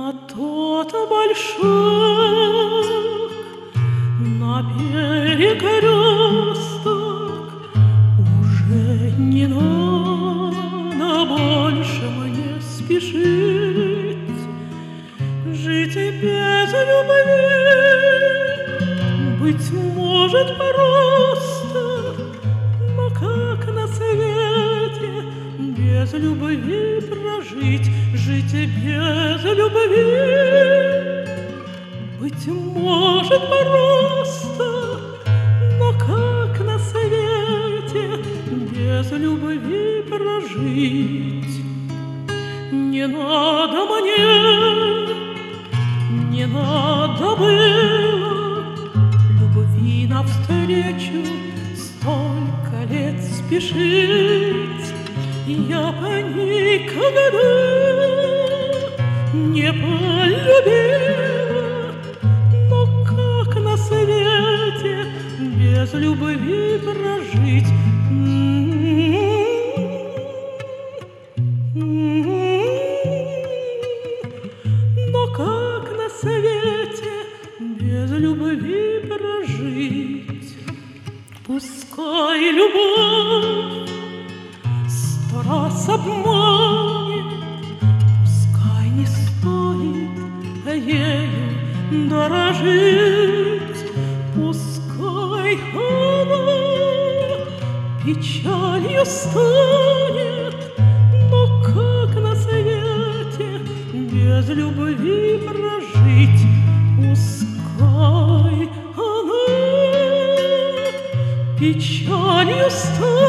На тот большак, на берег рёсток уже не надо больше мне спешить. Жить без любви, быть может, просто, но как на свете без любви прожить? Жить без любви, быть может, просто, но как на свете без любви прожить? Не надо мне, не надо было любви навстречу столько лет спешить. Я бы никогда не полюбила, но как на свете без любви прожить? Но как на свете без любви прожить? Пускай любовь сто раз обманет, пускай не стоит ею дорожить, пускай она печалью станет, но как на свете без любви прожить? Пускай она печалью станет,